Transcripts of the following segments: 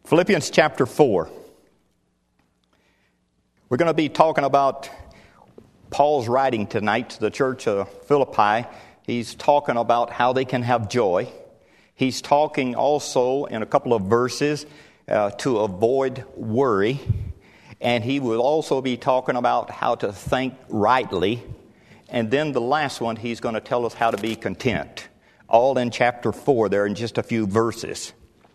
Philippians chapter 4. We're going to be talking about Paul's writing tonight to the church of Philippi. He's talking about how they can have joy. He's talking also in a couple of verses to avoid worry. And he will also be talking about how to think rightly. And then the last one, he's going to tell us how to be content. All in chapter 4 there in just a few verses.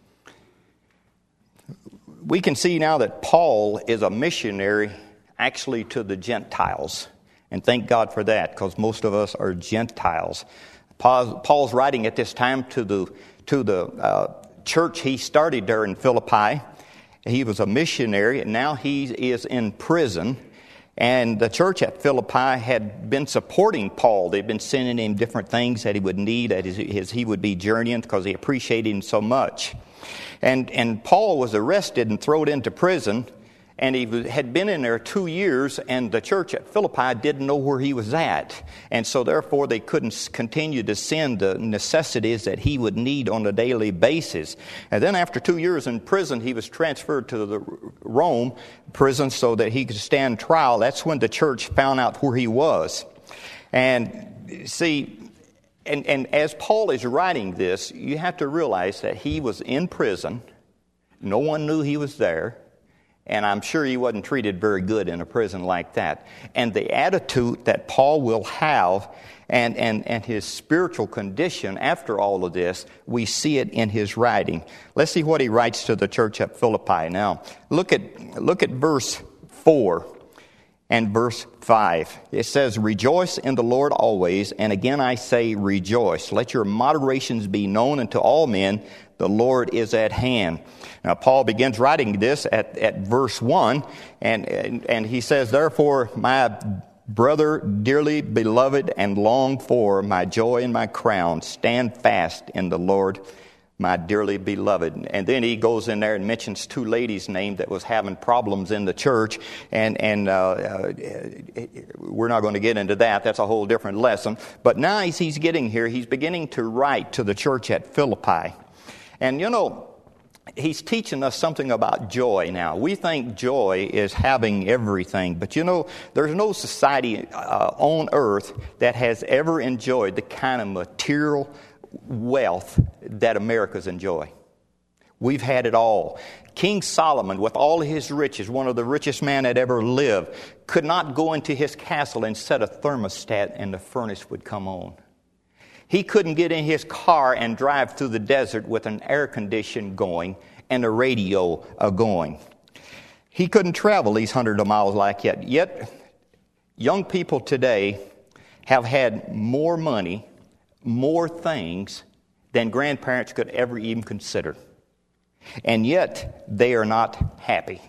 We can see now that Paul is a missionary actually to the Gentiles. And thank God for that, because most of us are Gentiles. Paul's writing at this time to the church he started there in Philippi. He was a missionary, and now he is in prison. And the church at Philippi had been supporting Paul. They'd been sending him different things that he would need as he would be journeying, because they appreciated him so much. And Paul was arrested and thrown into prison, and he had been in there 2 years, and the church at Philippi didn't know where he was at. And so therefore they couldn't continue to send the necessities that he would need on a daily basis. And then after 2 years in prison, he was transferred to the Rome prison so that he could stand trial. That's when the church found out where he was. And see, and as Paul is writing this, you have to realize that he was in prison. No one knew he was there. And I'm sure he wasn't treated very good in a prison like that. And the attitude that Paul will have and his spiritual condition after all of this, we see it in his writing. Let's see what he writes to the church at Philippi. Now, look at verse 4 and verse 5. It says, "Rejoice in the Lord always, and again I say rejoice. Let your moderations be known unto all men. The Lord is at hand." Now, Paul begins writing this at verse 1, and he says, "Therefore, my brother, dearly beloved and longed for, my joy and my crown, stand fast in the Lord, my dearly beloved." And then he goes in there and mentions two ladies' names that was having problems in the church, and we're not going to get into that. That's a whole different lesson. But now as he's getting here, he's beginning to write to the church at Philippi. And you know, he's teaching us something about joy now. We think joy is having everything. But you know, there's no society on earth that has ever enjoyed the kind of material wealth that America's enjoy. We've had it all. King Solomon, with all his riches, one of the richest men that ever lived, could not go into his castle and set a thermostat and the furnace would come on. He couldn't get in his car and drive through the desert with an air condition going and a radio going. He couldn't travel these hundreds of miles like that. Yet, young people today have had more money, more things than grandparents could ever even consider. And yet, they are not happy,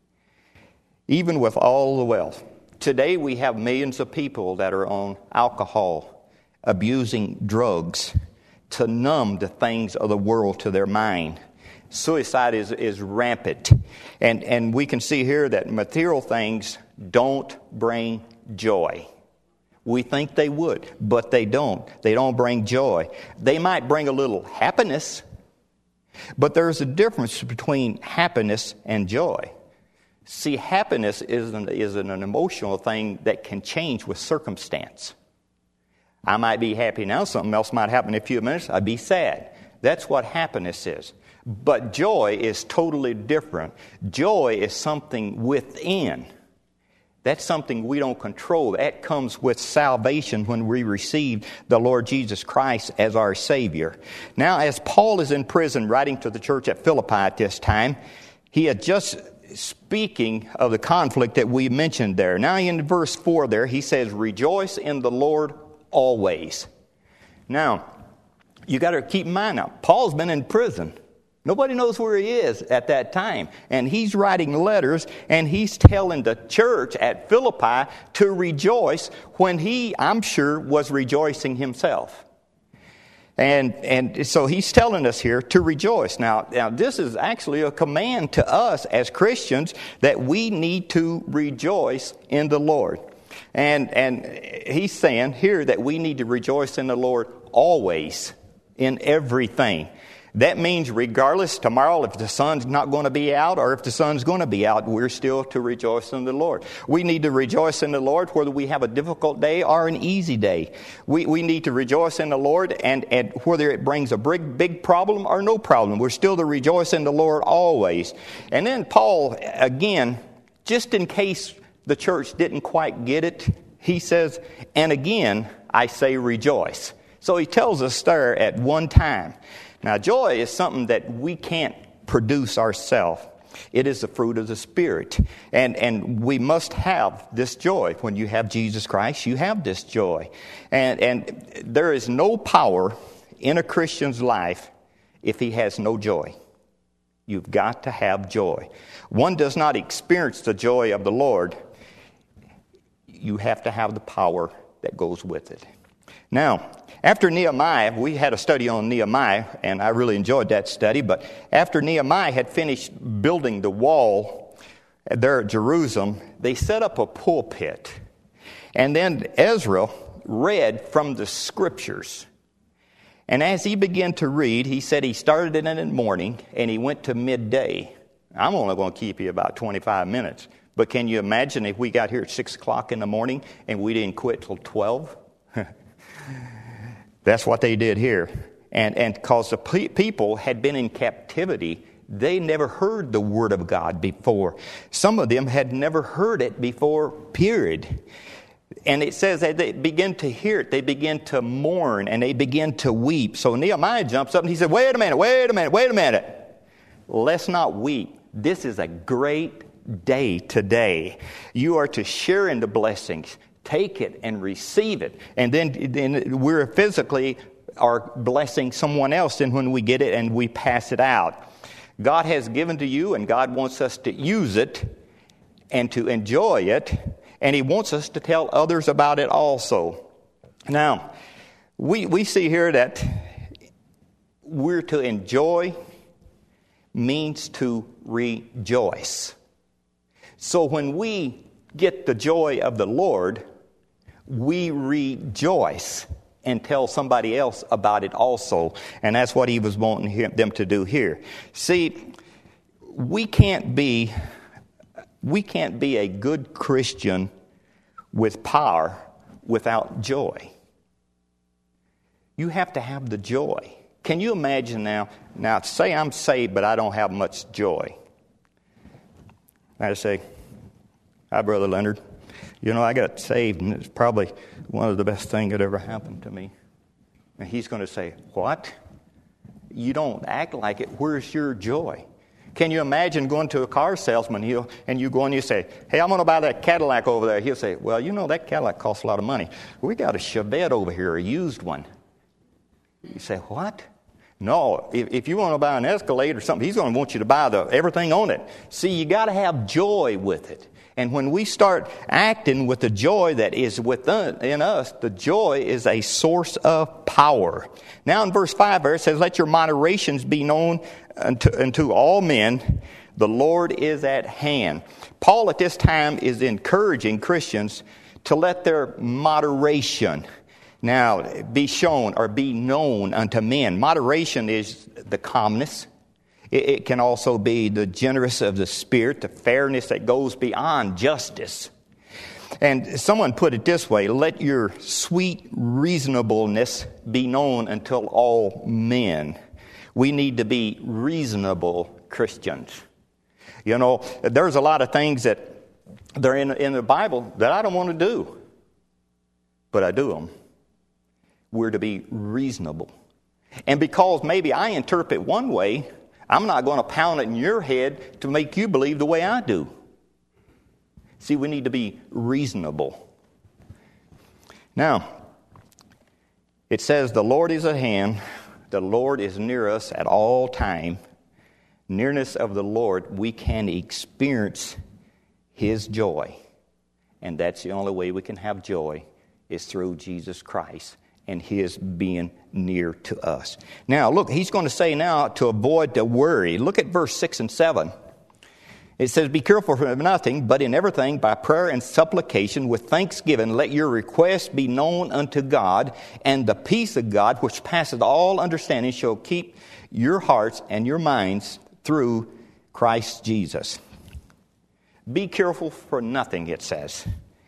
even with all the wealth. Today, we have millions of people that are on alcohol, abusing drugs to numb the things of the world to their mind. Suicide is rampant. And we can see here that material things don't bring joy. We think they would, but they don't. They don't bring joy. They might bring a little happiness, but there's a difference between happiness and joy. See, happiness is an emotional thing that can change with circumstance. I might be happy now. Something else might happen in a few minutes. I'd be sad. That's what happiness is. But joy is totally different. Joy is something within. That's something we don't control. That comes with salvation when we receive the Lord Jesus Christ as our Savior. Now, as Paul is in prison writing to the church at Philippi at this time, he had just speaking of the conflict that we mentioned there. Now in verse 4 there, he says, "Rejoice in the Lord always." Now, you got to keep in mind now, Paul's been in prison. Nobody knows where he is at that time. And he's writing letters, and he's telling the church at Philippi to rejoice when he, I'm sure, was rejoicing himself. And so he's telling us here to rejoice. Now, this is actually a command to us as Christians that we need to rejoice in the Lord. And he's saying here that we need to rejoice in the Lord always, in everything. That means regardless tomorrow if the sun's not going to be out or if the sun's going to be out, we're still to rejoice in the Lord. We need to rejoice in the Lord whether we have a difficult day or an easy day. We need to rejoice in the Lord and whether it brings a big problem or no problem. We're still to rejoice in the Lord always. And then Paul, again, just in case the church didn't quite get it, he says, and again, I say rejoice. So he tells us there at one time. Now, joy is something that we can't produce ourselves. It is the fruit of the Spirit. And we must have this joy. When you have Jesus Christ, you have this joy. And there is no power in a Christian's life if he has no joy. You've got to have joy. One does not experience the joy of the Lord. You have to have the power that goes with it. Now, after Nehemiah, we had a study on Nehemiah, and I really enjoyed that study. But after Nehemiah had finished building the wall there at Jerusalem, they set up a pulpit. And then Ezra read from the Scriptures. And as he began to read, he said he started it in the morning, and he went to midday. I'm only going to keep you about 25 minutes. But can you imagine if we got here at 6 o'clock in the morning and we didn't quit till 12? That's what they did here. And because the people had been in captivity, they never heard the Word of God before. Some of them had never heard it before, period. And it says that they begin to hear it. They begin to mourn and they begin to weep. So Nehemiah jumps up and he said, wait a minute. Let's not weep. This is a great day today. You are to share in the blessings. Take it and receive it. And then we're physically are blessing someone else and when we get it and we pass it out. God has given to you and God wants us to use it and to enjoy it. And He wants us to tell others about it also. Now, we see here that we're to enjoy means to rejoice. So when we get the joy of the Lord, we rejoice and tell somebody else about it also. And that's what He was wanting them to do here. See, we can't be a good Christian with power without joy. You have to have the joy. Can you imagine now say I'm saved, but I don't have much joy. I say, hi, Brother Leonard. You know, I got saved, and it's probably one of the best things that ever happened to me. And he's going to say, what? You don't act like it. Where's your joy? Can you imagine going to a car salesman and you go and you say, hey, I'm going to buy that Cadillac over there. He'll say, well, you know, that Cadillac costs a lot of money. We got a Chevette over here, a used one. You say, what? No, if you want to buy an Escalade or something, he's going to want you to buy everything on it. See, you got to have joy with it. And when we start acting with the joy that is within us, the joy is a source of power. Now in verse 5 there it says, let your moderations be known unto all men. The Lord is at hand. Paul at this time is encouraging Christians to let their moderation now be shown or be known unto men. Moderation is the calmness. It can also be the generous of the spirit, the fairness that goes beyond justice. And someone put it this way, let your sweet reasonableness be known until all men. We need to be reasonable Christians. You know, there's a lot of things that they're in the Bible that I don't want to do, but I do them. We're to be reasonable. And because maybe I interpret one way, I'm not going to pound it in your head to make you believe the way I do. See, we need to be reasonable. Now, it says the Lord is at hand. The Lord is near us at all time. Nearness of the Lord, we can experience His joy. And that's the only way we can have joy is through Jesus Christ and His being near to us. Now, look, he's going to say now to avoid the worry. Look at verse 6 and 7. It says, be careful for nothing, but in everything by prayer and supplication with thanksgiving, let your requests be known unto God, and the peace of God, which passeth all understanding, shall keep your hearts and your minds through Christ Jesus. Be careful for nothing, it says.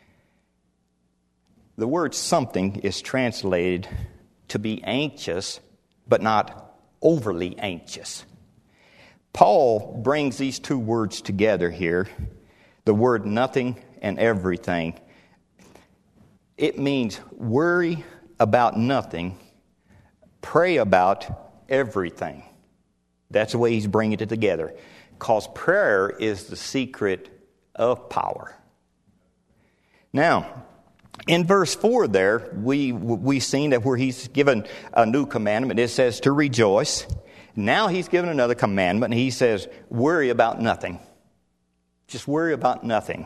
The word something is translated to be anxious, but not overly anxious. Paul brings these two words together here, the word nothing and everything. It means worry about nothing, pray about everything. That's the way he's bringing it together. Because prayer is the secret of power. Now, in verse 4 there, we've seen that where he's given a new commandment, it says to rejoice. Now he's given another commandment, and he says, worry about nothing. Just worry about nothing.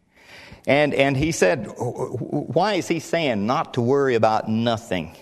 And he said, why is he saying not to worry about nothing?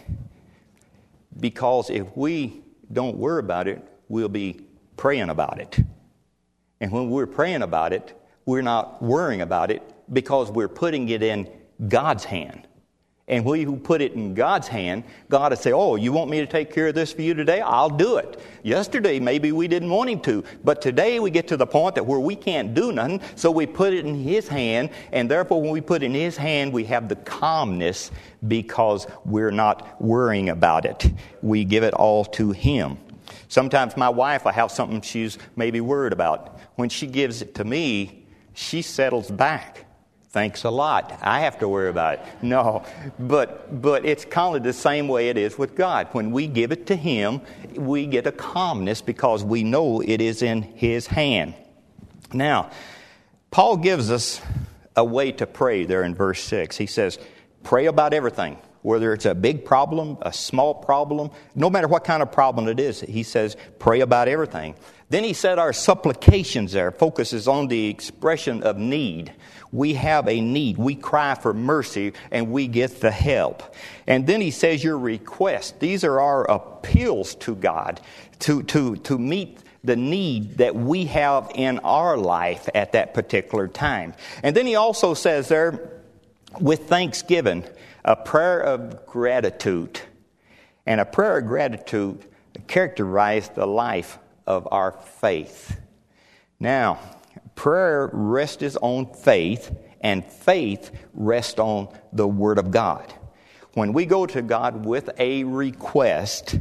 Because if we don't worry about it, we'll be praying about it. And when we're praying about it, we're not worrying about it because we're putting it in God's hand. And we who put it in God's hand, God will say, oh, you want me to take care of this for you today? I'll do it. Yesterday, maybe we didn't want him to. But today we get to the point that where we can't do nothing, so we put it in his hand. And therefore, when we put it in his hand, we have the calmness because we're not worrying about it. We give it all to him. Sometimes my wife will have something she's maybe worried about. When she gives it to me, she settles back. Thanks a lot. I have to worry about it. No, but it's kind of the same way it is with God. When we give it to him, we get a calmness because we know it is in his hand. Now, Paul gives us a way to pray there in verse 6. He says, pray about everything, whether it's a big problem, a small problem, no matter what kind of problem it is. He says, pray about everything. Then he said our supplications there focuses on the expression of need. We have a need. We cry for mercy, and we get the help. And then he says your requests. These are our appeals to God to meet the need that we have in our life at that particular time. And then he also says there, with thanksgiving, a prayer of gratitude. And a prayer of gratitude characterized the life of our faith. Now, prayer rests on faith, and faith rests on the Word of God. When we go to God with a request,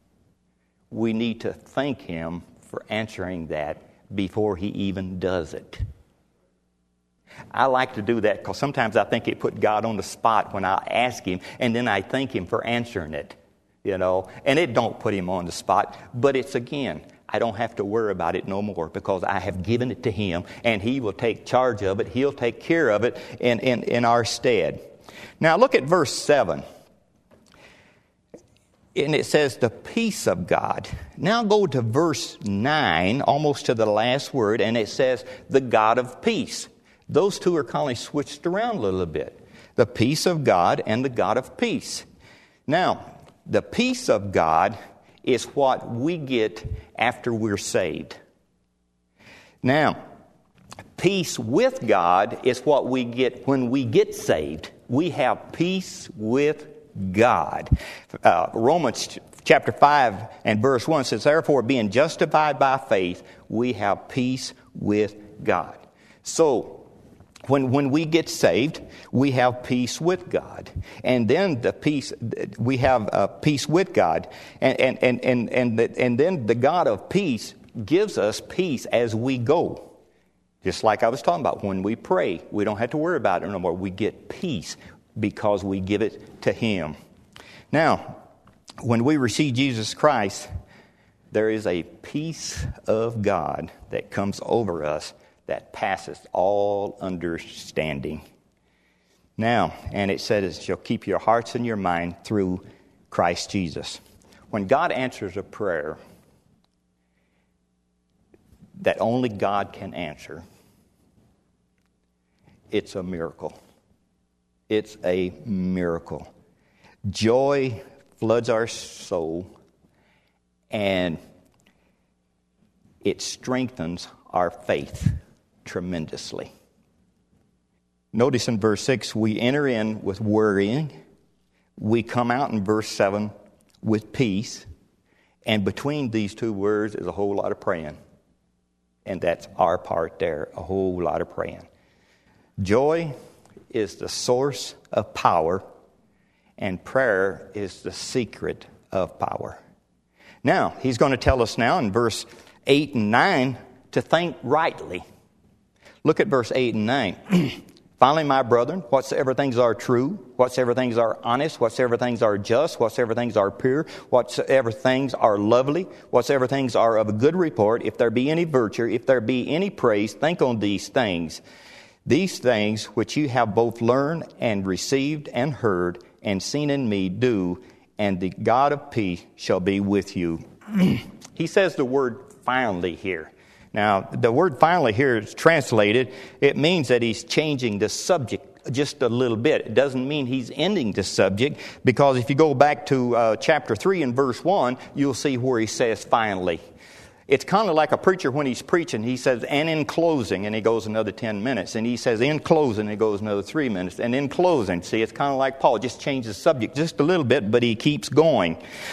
we need to thank him for answering that before he even does it. I like to do that because sometimes I think it put God on the spot when I ask him, and then I thank him for answering it, and it don't put him on the spot, but it's again, I don't have to worry about it no more because I have given it to him, and he will take charge of it. He'll take care of it in our stead. Now look at verse 7. And it says, the peace of God. Now go to verse 9, almost to the last word, and it says, the God of peace. Those two are kind of switched around a little bit. The peace of God and the God of peace. Now, the peace of God is what we get after we're saved. Now, peace with God is what we get when we get saved. We have peace with God. Romans chapter 5 and verse 1 says, therefore, being justified by faith, we have peace with God. So, when we get saved, we have peace with God. And then we have peace with God. And then the God of peace gives us peace as we go. Just like I was talking about, when we pray, we don't have to worry about it no more. We get peace because we give it to him. Now, when we receive Jesus Christ, there is a peace of God that comes over us that passes all understanding. Now, and it says, shall keep your hearts and your mind through Christ Jesus. When God answers a prayer that only God can answer, it's a miracle. It's a miracle. Joy floods our soul, and it strengthens our faith. tremendously. Notice in verse 6, we enter in with worrying. We come out in verse 7 with peace. And between these two words is a whole lot of praying. And that's our part there, a whole lot of praying. Joy is the source of power, and prayer is the secret of power. Now, he's going to tell us now in verse 8 and 9 to think rightly. Look at verse 8 and 9. Finally, my brethren, whatsoever things are true, whatsoever things are honest, whatsoever things are just, whatsoever things are pure, whatsoever things are lovely, whatsoever things are of a good report, if there be any virtue, if there be any praise, think on these things. These things which you have both learned and received and heard and seen in me do, and the God of peace shall be with you. He says the word finally here. Now, the word finally here is translated. It means that he's changing the subject just a little bit. It doesn't mean he's ending the subject, because if you go back to chapter 3 and verse 1, you'll see where he says finally. It's kind of like a preacher when he's preaching. He says, and in closing, and he goes another 10 minutes. And he says, in closing, and he goes another 3 minutes. And in closing, see, it's kind of like Paul, just changes the subject just a little bit, but he keeps going.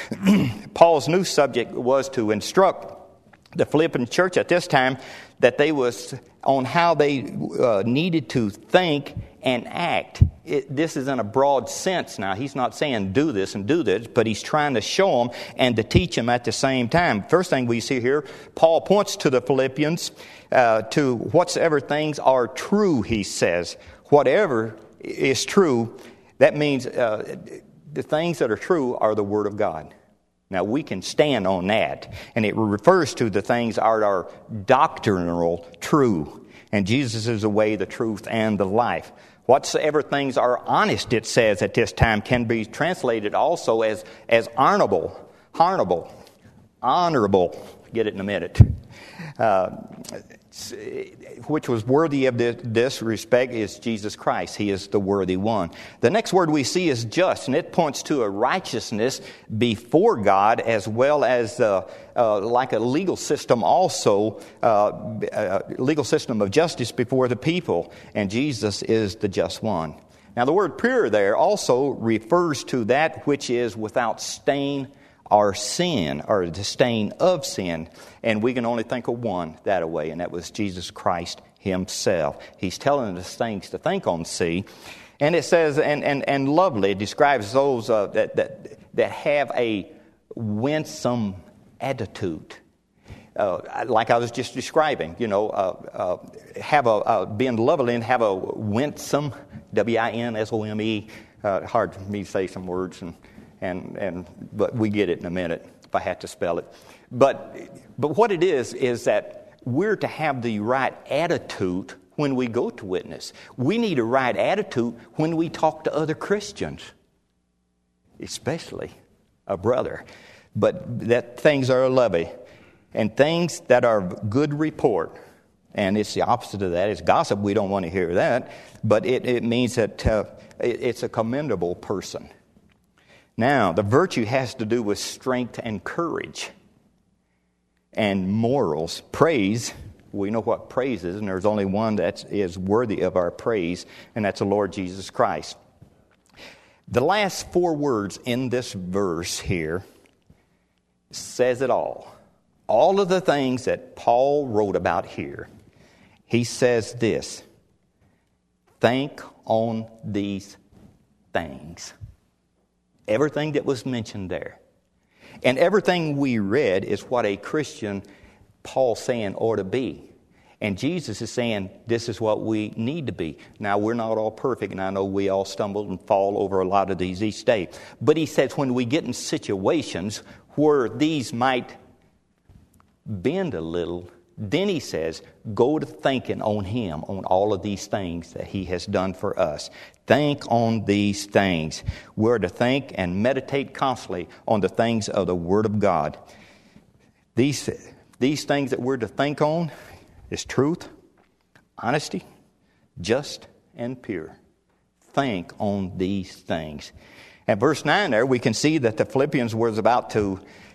Paul's new subject was to instruct the Philippian church at this time that they was on how they needed to think and act. This is in a broad sense now. He's not saying do this and do this, but he's trying to show them and to teach them at the same time. First thing we see here, Paul points to the Philippians to whatsoever things are true, he says. Whatever is true, that means the things that are true are the Word of God. Now, we can stand on that, and it refers to the things that are doctrinal true. And Jesus is the way, the truth, and the life. Whatsoever things are honest, it says at this time, can be translated also as honorable. Get it in a minute. Which was worthy of this respect is Jesus Christ. He is the worthy one. The next word we see is just, and it points to a righteousness before God, as well as like a legal system also, legal system of justice before the people. And Jesus is the just one. Now the word pure there also refers to that which is without stain or sin, or the stain of sin. And we can only think of one that way, and that was Jesus Christ himself. He's telling us things to think on, see. And it says, and lovely, it describes those that have a winsome attitude. Like I was just describing, have being lovely and have a winsome, W-I-N-S-O-M-E. Hard for me to say some words, but we get it in a minute if I had to spell it. But what it is that we're to have the right attitude when we go to witness. We need a right attitude when we talk to other Christians, especially a brother. But that things are lovely and things that are of good report. And it's the opposite of that. It's gossip. We don't want to hear that. But it means that it's a commendable person. Now, the virtue has to do with strength and courage and morals. Praise, we know what praise is, and there's only one that is worthy of our praise, and that's the Lord Jesus Christ. The last 4 words in this verse here says it all. All of the things that Paul wrote about here, he says this: think on these things. Everything that was mentioned there. And everything we read is what a Christian, Paul's saying, ought to be. And Jesus is saying this is what we need to be. Now, we're not all perfect, and I know we all stumble and fall over a lot of these each day. But he says when we get in situations where these might bend a little, then he says, go to thinking on him, on all of these things that he has done for us. Think on these things. We're to think and meditate constantly on the things of the Word of God. These things that we're to think on is truth, honesty, just, and pure. Think on these things. At verse 9 there, we can see that the Philippians was about to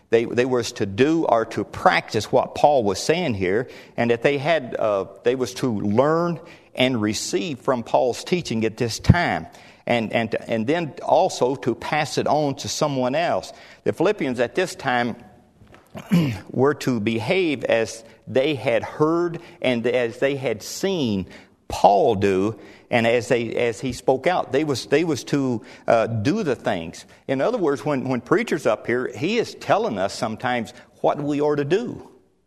They was to do or to practice what Paul was saying here, and that they was to learn and receive from Paul's teaching at this time, and then also to pass it on to someone else. The Philippians at this time were to behave as they had heard and as they had seen Paul do, and as he spoke out, they was to do the things. In other words, when preacher's up here, he is telling us sometimes what we ought to do.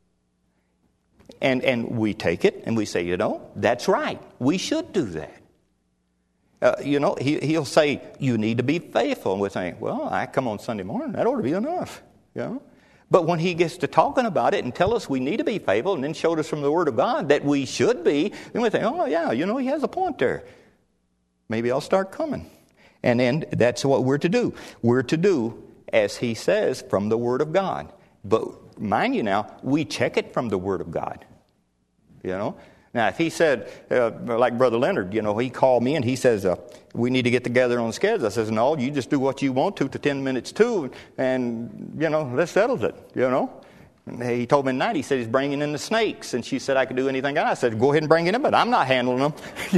And we take it and we say, that's right. We should do that. He'll say, you need to be faithful. And we're saying, well, I come on Sunday morning. That ought to be enough. But when he gets to talking about it and tell us we need to be faithful and then showed us from the Word of God that we should be, then we think, oh, yeah, he has a point there. Maybe I'll start coming. And then that's what we're to do. We're to do, as he says, from the Word of God. But mind you now, we check it from the Word of God. Now, if he said, like Brother Leonard, he called me and he says, we need to get together on schedule. I says, no, you just do what you want to 10 minutes to, and, that settles it, And he told me at night, he said he's bringing in the snakes, and she said I could do anything. I said, go ahead and bring it in, but I'm not handling them,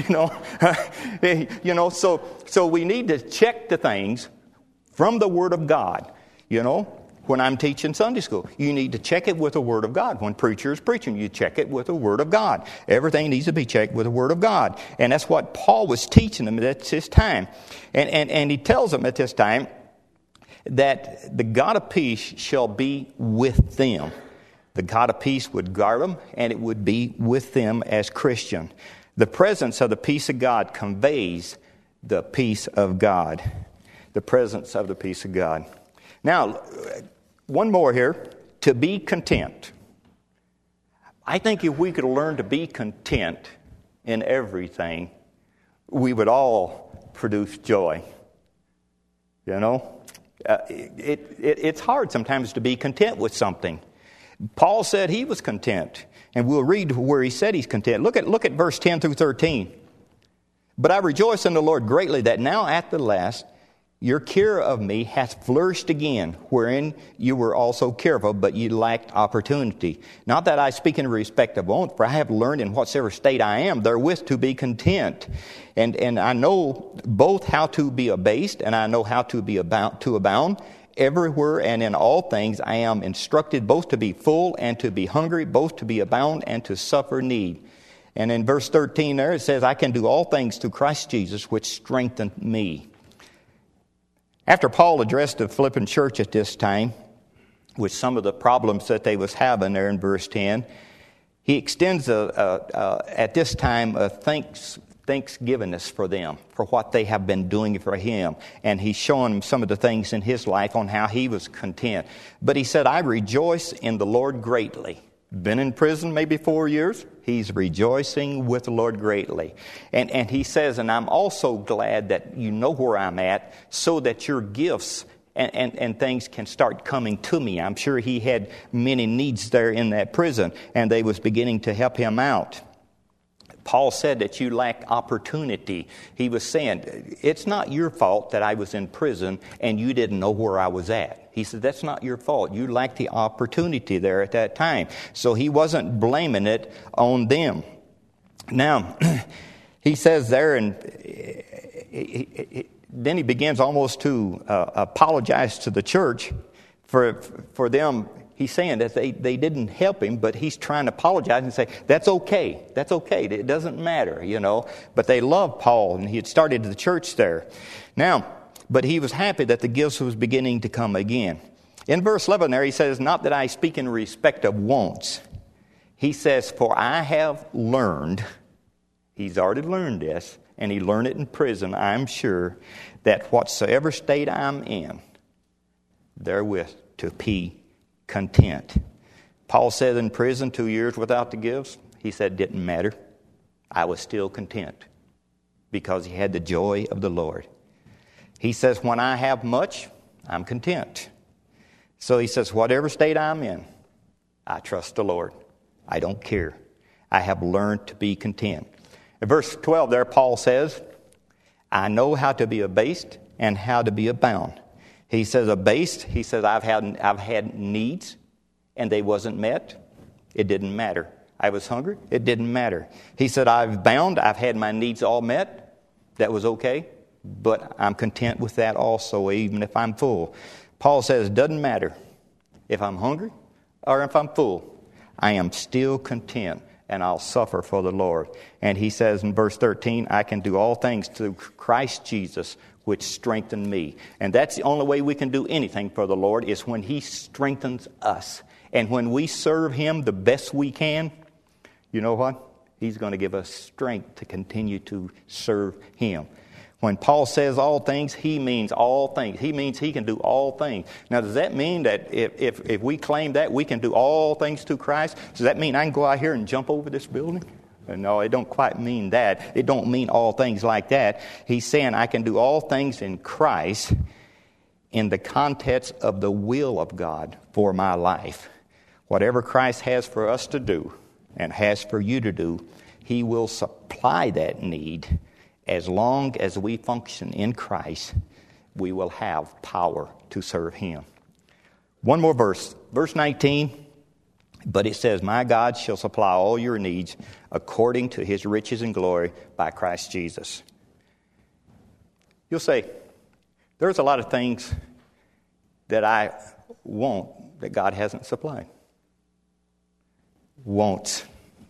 So we need to check the things from the Word of God, When I'm teaching Sunday school, you need to check it with the Word of God. When preacher is preaching, you check it with the Word of God. Everything needs to be checked with the Word of God. And that's what Paul was teaching them at this time. And he tells them at this time that the God of peace shall be with them. The God of peace would guard them, and it would be with them as Christian. The presence of the peace of God conveys the peace of God. The presence of the peace of God. Now, one more here, to be content. I think if we could learn to be content in everything, we would all produce joy. It's hard sometimes to be content with something. Paul said he was content, and we'll read where he said he's content. Look at verse 10 through 13. But I rejoice in the Lord greatly that now at the last your care of me hath flourished again, wherein you were also careful, but you lacked opportunity. Not that I speak in respect of want, for I have learned in whatsoever state I am therewith to be content. And I know both how to be abased, and I know how to be abound. Everywhere and in all things I am instructed both to be full and to be hungry, both to be abound and to suffer need. And in verse 13 there it says, I can do all things through Christ Jesus, which strengthened me. After Paul addressed the Philippian church at this time, with some of the problems that they was having there in verse 10, he extends at this time a thanksgivingness for them, for what they have been doing for him. And he's showing them some of the things in his life on how he was content. But he said, I rejoice in the Lord greatly. Been in prison maybe 4 years. He's rejoicing with the Lord greatly. And he says, and I'm also glad that you know where I'm at, so that your gifts and things can start coming to me. I'm sure he had many needs there in that prison, and they was beginning to help him out. Paul said that you lack opportunity. He was saying, it's not your fault that I was in prison and you didn't know where I was at. He said, that's not your fault. You lacked the opportunity there at that time. So he wasn't blaming it on them. Now, he says there, and then he begins almost to apologize to the church for them. He's saying that they didn't help him, but he's trying to apologize and say, that's okay. That's okay. It doesn't matter, But they loved Paul, and he had started the church there. Now, but he was happy that the gifts was beginning to come again. In verse 11 there, he says, not that I speak in respect of wants. He says, for I have learned, he's already learned this, and he learned it in prison, I'm sure, that whatsoever state I'm in, therewith to be content. Paul said in prison 2 years without the gifts, he said it didn't matter. I was still content because he had the joy of the Lord. He says, when I have much, I'm content. So he says, whatever state I'm in, I trust the Lord. I don't care. I have learned to be content. In verse 12 there, Paul says, I know how to be abased and how to be abound. He says abased. He says I've had needs and they wasn't met. It didn't matter. I was hungry. It didn't matter. He said I've bound. I've had my needs all met. That was okay. But I'm content with that also, even if I'm full. Paul says it doesn't matter if I'm hungry or if I'm full. I am still content, and I'll suffer for the Lord. And he says in verse 13, I can do all things through Christ Jesus, which strengthened me. And that's the only way we can do anything for the Lord, is when he strengthens us. And when we serve him the best we can, you know what? He's going to give us strength to continue to serve him. When Paul says all things, he means all things. He means he can do all things. Now, does that mean that if we claim that we can do all things through Christ, does that mean I can go out here and jump over this building? No, it don't quite mean that. It don't mean all things like that. He's saying I can do all things in Christ in the context of the will of God for my life. Whatever Christ has for us to do and has for you to do, he will supply that need. As long as we function in Christ, we will have power to serve him. One more verse. Verse 19. But it says, my God shall supply all your needs according to his riches and glory by Christ Jesus. You'll say, there's a lot of things that I want that God hasn't supplied. Won't.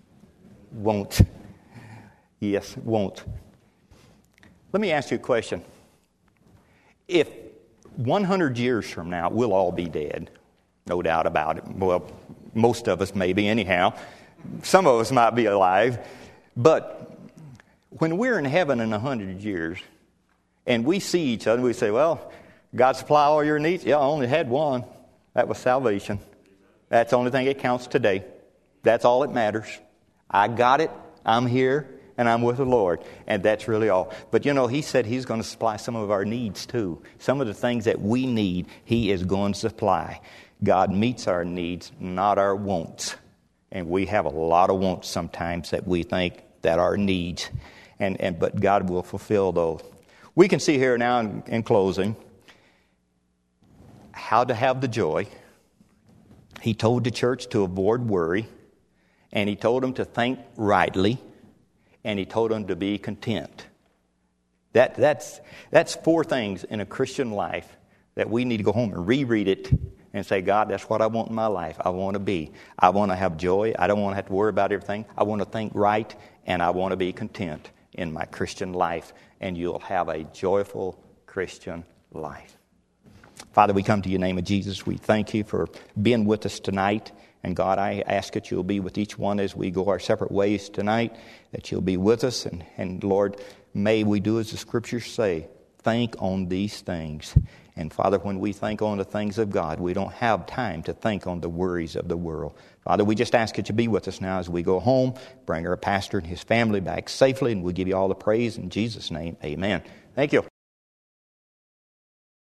Yes, won't. Let me ask you a question. If 100 years from now, we'll all be dead, no doubt about it. Well, most of us maybe anyhow. Some of us might be alive. But when we're in heaven in 100 years and we see each other, we say, well, God supply all your needs? Yeah, I only had one. That was salvation. That's the only thing that counts today. That's all that matters. I got it. I'm here. And I'm with the Lord. And that's really all. But he said he's going to supply some of our needs too. Some of the things that we need, he is going to supply. God meets our needs, not our wants. And we have a lot of wants sometimes that we think that are needs. But God will fulfill those. We can see here now in closing how to have the joy. He told the church to avoid worry. And he told them to think rightly. And he told them to be content. That's 4 things in a Christian life that we need to go home and reread it and say, God, that's what I want in my life. I want to be. I want to have joy. I don't want to have to worry about everything. I want to think right, and I want to be content in my Christian life. And you'll have a joyful Christian life. Father, we come to you in the name of Jesus. We thank you for being with us tonight. And God, I ask that you'll be with each one as we go our separate ways tonight, that you'll be with us. And Lord, may we do as the Scriptures say, think on these things. And Father, when we think on the things of God, we don't have time to think on the worries of the world. Father, we just ask that you be with us now as we go home, bring our pastor and his family back safely, and we'll give you all the praise in Jesus' name. Amen. Thank you.